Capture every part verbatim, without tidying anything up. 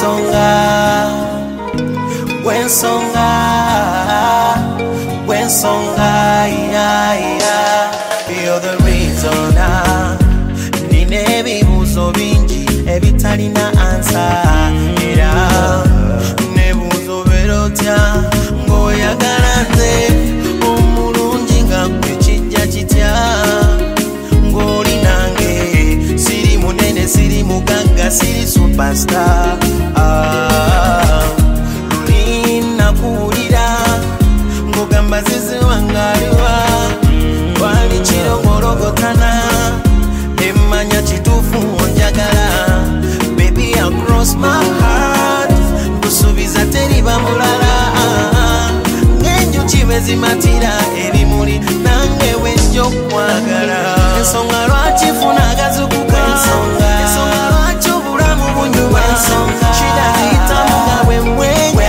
Gwensonga, Gwensonga, Gwensonga, yeah, yeah. You're the reason ah, nine ebibuzo bingi ebitalina answer. Era nebuzo berotya ng'oyagala nze omulungi nga gwe kijja kitya ng'oli nange siri munene siri mugagga siri superstar. Ah, lulina kuwulira ng'ogamba zizi wangaliwa wali kirongorogotana emmanya kituufu onjagala baby across my heart kusuubiza teriba mulala ng'enjuki bwe zimatira ebimuli nange wenjo kwagala ensonga lwaki funa agazukuka ensonga lwaki obulamu bunyuma shida ziyitamu nga bwe mwenga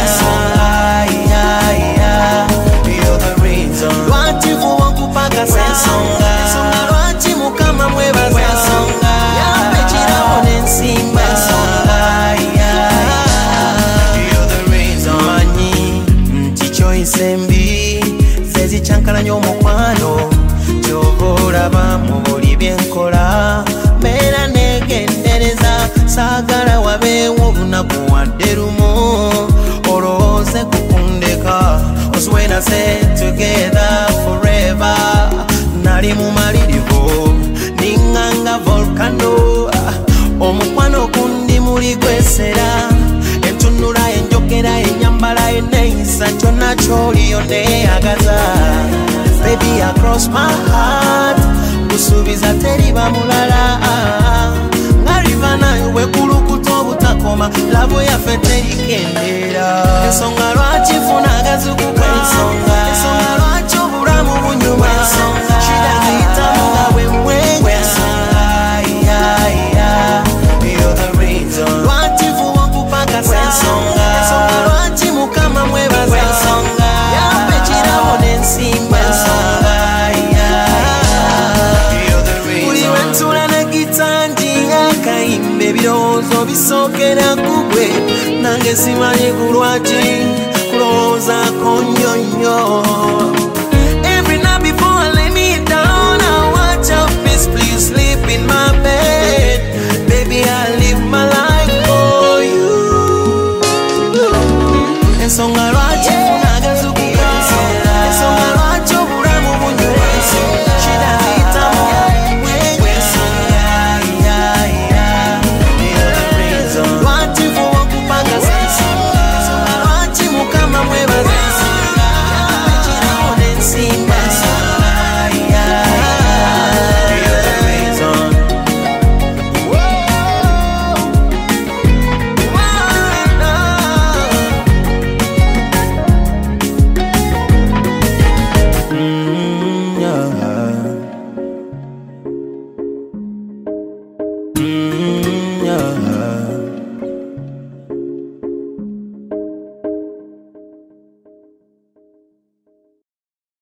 you're the reason lwaki vuba nkupakasa ensonga lwaki mukama mwebaza yambe kirabo n'ensimba you're the reason manyi nti kyoyise mbi zezikyankalanya omukwano ky'oba olaba mu buli byenkola mbeera neegendereza saagala wabeewo olunaku wadde lumu olowooze kukundeka when I said together forever nali mu malirivu ninganga volcano omukwano kundi muli gwesera entunula enjogera enyambala eneeyisa kyonna ky'oliyo neeyagaza baby across my heart kusuubiza teriba mulala nga riva nayo wekulukuta obutakoma labo yaffe terikendera ensonga lwaki funa agazukuka ensonga lwaki obulamu bunyuma shida ziyitamu nga bwe mwenga you're the reason lwaki vuba nkupakasa ensonga lwaki mukama mwebaza yambe kirabo n'ensimba buli wentula ne gitangi akayimba ebirowoozo bisookera kugwe nange simanyi kulwaki kulowoozaako nnyo nnyo. Every night before I lay me down I watch your face please sleep in my bed baby I live my life for you ensonga